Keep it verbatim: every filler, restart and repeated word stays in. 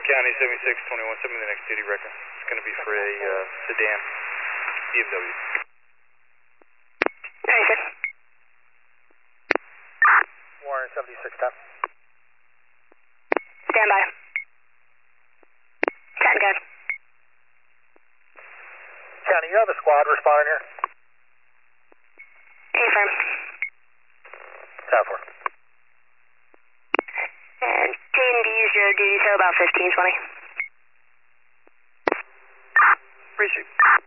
County seventy-six twenty-one, send me the next duty record. It's going to be for a uh, sedan, B M W. ninety-six. Warren seventy-six ten. Stand by. Chat guide. County, you have a squad responding here? Affirm. ten four. And team to use your duty till about fifteen twenty. Appreciate it.